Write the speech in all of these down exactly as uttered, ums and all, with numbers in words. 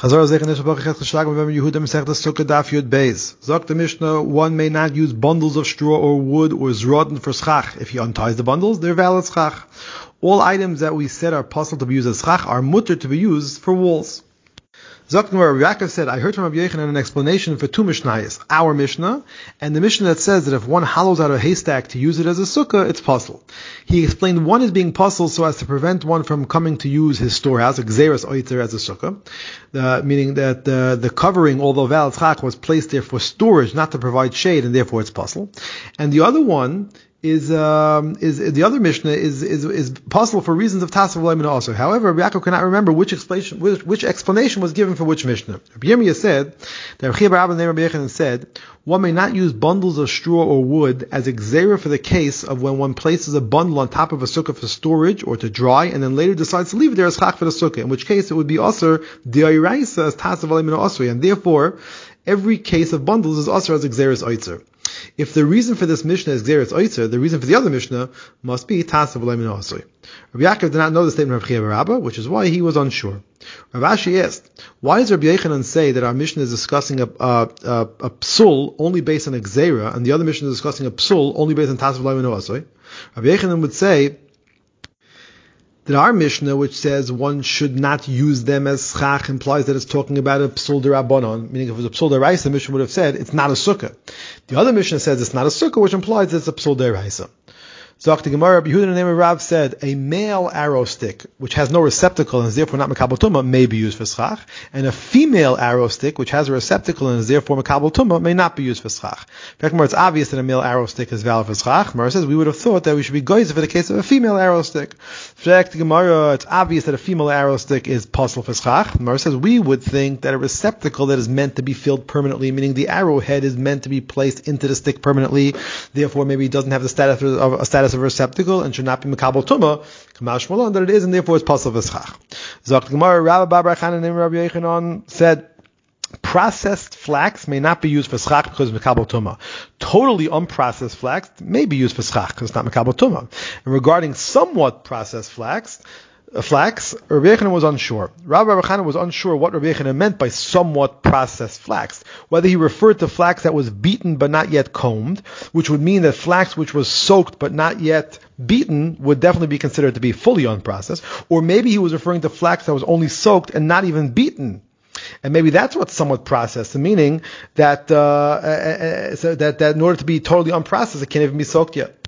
Chazar Zeichen Nishal Bachachet Cheshlag Mevem Yehuda Mesech Sukkah Daf Yud Beis. Zok the Mishnah, one may not use bundles of straw or wood or zrodin for schach. If he unties the bundles, they're valid schach. All items that we said are possible to be used as schach are mutter to be used for walls. Zok the Rabbi Yaakov said, I heard from Rabbi Yochanan an explanation for two Mishnayos, our Mishnah, and the Mishnah that says that if one hollows out a haystack to use it as a sukkah, it's possible. He explained one is being possible so as to prevent one from coming to use his storehouse, a gzeras oiter, as a sukkah, uh, meaning that uh, the covering, although valid schach, was placed there for storage, not to provide shade, and therefore it's possible. And the other one is um, is the other Mishnah is is is possible for reasons of Tasav Leimin also. However, Rabbi Yaakov cannot remember which explanation which, which explanation was given for which Mishnah. Rabbi Yirmiyah said that Rabbi Abba named Rabbi Yochanan said one may not use bundles of straw or wood as a gzera for the case of when one places a bundle on top of a sukkah for storage or to dry, and then later decides to leave it there as chak for the sukkah. In which case it would be aser di'iraisa as Tasav Leimin also, and therefore every case of bundles is aser as a gzeras oitzer. If the reason for this Mishnah is Gzeres Oitzer, the reason for the other Mishnah must be Tasav Leimin Osoi. Rabbi Yaakov did not know the statement of Rabbi Rabba, which is why he was unsure. Rav Ashi asked, why does Rabbi Yochanan say that our Mishnah is discussing a, a, a, a psul only based on a Gzera, and the other Mishnah is discussing a psul only based on Tasav Leimin Osoi? Rabbi Yochanan would say that our Mishnah, which says one should not use them as schach, implies that it's talking about a psul derabanan, meaning if it was a psul deraisa, the Mishnah would have said it's not a sukkah. The other Mishnah says it's not a sukkah, which implies it's a psul deraisa. Zok the Gemara, Rabbi Yehuda in the name of Rav said, a male arrow stick, which has no receptacle and is therefore not mekabel tumah, may be used for schach, and a female arrow stick, which has a receptacle and is therefore mekabel tumah, may not be used for schach. In fact, it's obvious that a male arrow stick is valid for schach. Mara says we would have thought that we should be goyz for the case of a female arrow stick. In the Gemara, it's obvious that a female arrow stick is possible for schach. Mara says we would think that a receptacle that is meant to be filled permanently, meaning the arrowhead is meant to be placed into the stick permanently, therefore maybe it doesn't have the status of a status of a receptacle and should not be mekabel tumah, kamash malon, that it is, and therefore it's possible for schach. Zok the Gemara, Rabbi Bar Chanan named Rabbi Yochanan said, processed flax may not be used for schach because it's mekabel tumah. Totally unprocessed flax may be used for schach because it's not mekabel tumah. And regarding somewhat processed flax, uh, flax, Rabbi Yochanan was unsure. Rabbi Bar Chanan was unsure what Rabbi Yochanan meant by somewhat processed flax. Whether he referred to flax that was beaten but not yet combed, which would mean that flax which was soaked but not yet beaten would definitely be considered to be fully unprocessed, or maybe he was referring to flax that was only soaked and not even beaten. And maybe that's what's somewhat processed, meaning that, uh, uh, so that that in order to be totally unprocessed, it can't even be soaked yet.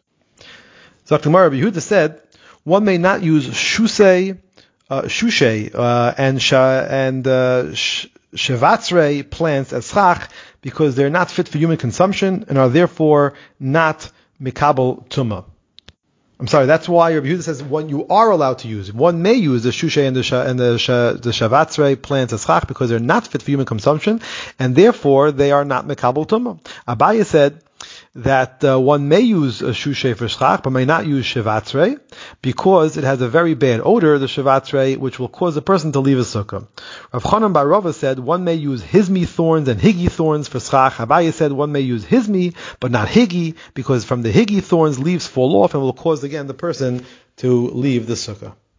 So Rabbi Yehuda said, one may not use shusei, uh, shushay, uh, and sha, and uh, sh- shevatzrei plants as schach because they're not fit for human consumption and are therefore not mikabel tumah. I'm sorry, that's why Rabbi Yehuda says one you are allowed to use. One may use the shushay and the sha, and the sha, the shavatzrei plants as chach because they're not fit for human consumption, and therefore they are not mekabel tumah. Abaye said that uh, one may use a shushay for schach, but may not use shavatzrei because it has a very bad odor, the shavatzrei, which will cause a person to leave a sukkah. Rav Chanan bar Rava said one may use hismi thorns and higi thorns for schach. Abaye said one may use hismi, but not higi, because from the higi thorns leaves fall off and will cause again the person to leave the sukkah.